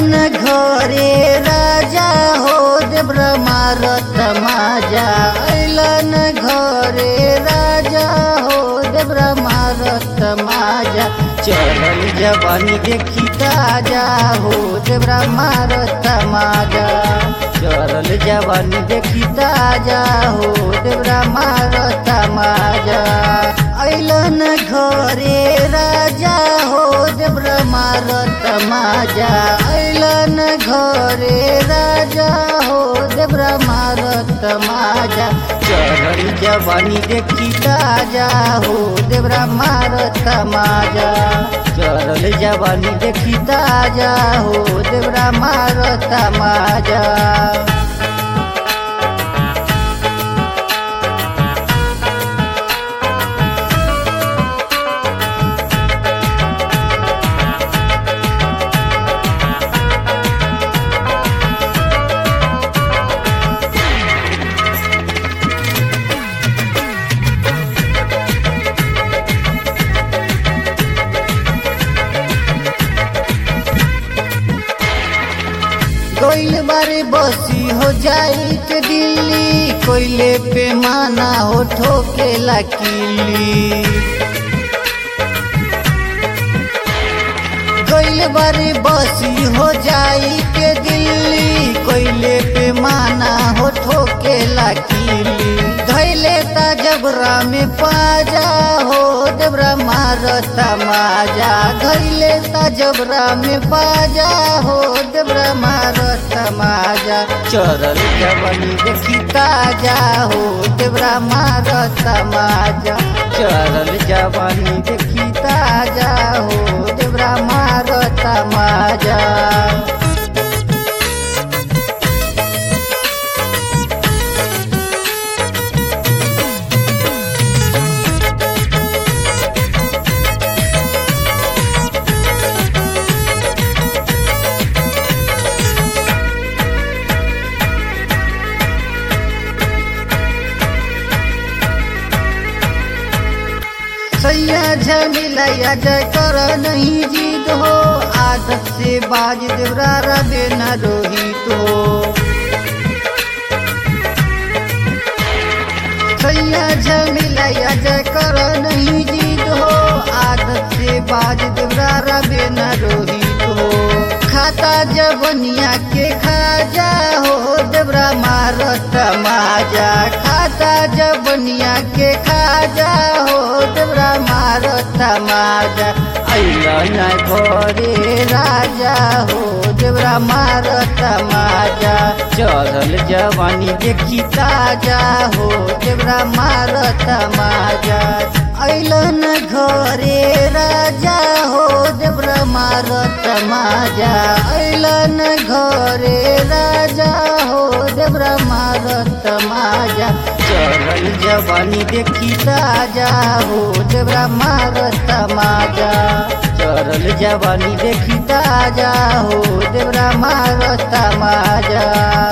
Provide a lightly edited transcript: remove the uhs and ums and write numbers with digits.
ऐलन घरे राजा हो देवरा मारत माजा। ऐलन घरे राजा हो देवरा मारत माजा। चढ़ल जवानी देखी ताजा हो देवरा मारत माजा। चढ़ल जवानी देखी ताजा हो देवरा मारत माजा। ऐलन घरे राजा हो देवरा मारत माजा। ऐलन घरे राजा हो देवरा मारत माजा। चढ़ल जवानी देखी ताजा हो देवरा मारत माजा। चढ़ल जवानी देखी ताजा हो देवरा मारत माजा। कोइल बारे बसी हो जाई के दिल्ली। कोइले पे माना हो ठोके लकीली। कोइल बारे बसी हो जाई के दिल्ली। कोइले पे माना हो ठोके लकीली। धैले ता जबरा में पाजा हो देवरा मारत माजा। धैले ता जबरा में पाजा हो देवरा मारत माजा। चढ़ल जवानी देखी ताजा हो देवरा मारत माजा। चढ़ल जवानी देखी ताजा हो देवरा मारत माजा। सैया झमिलैया जय कर नहीं जीत हो। आदत से बाज देवरा रबे न रोहित हो। सैया झमिलैया जय कर नहीं जीत हो। आदत से बाज देवरा रबे न रोहित हो। खाता जवनिया के खाजा हो देवरा मारत माजा। खाता जवनिया के खाजा हो देवरा मारत माजा। ऐलन घरे राजा हो देवरा मारत माजा। चढ़ल जवानी देखी ताजा हो देवरा मारत माजा। ऐलन घरे राजा हो देवरा मारत माजा। ऐलन घरे राजा हो देवरा मारत माजा। चढ़ल जवानी देखी ताजा हो देवरा मारत माजा। चढ़ल जवानी देखी ताजा हो देवरा मारत माजा।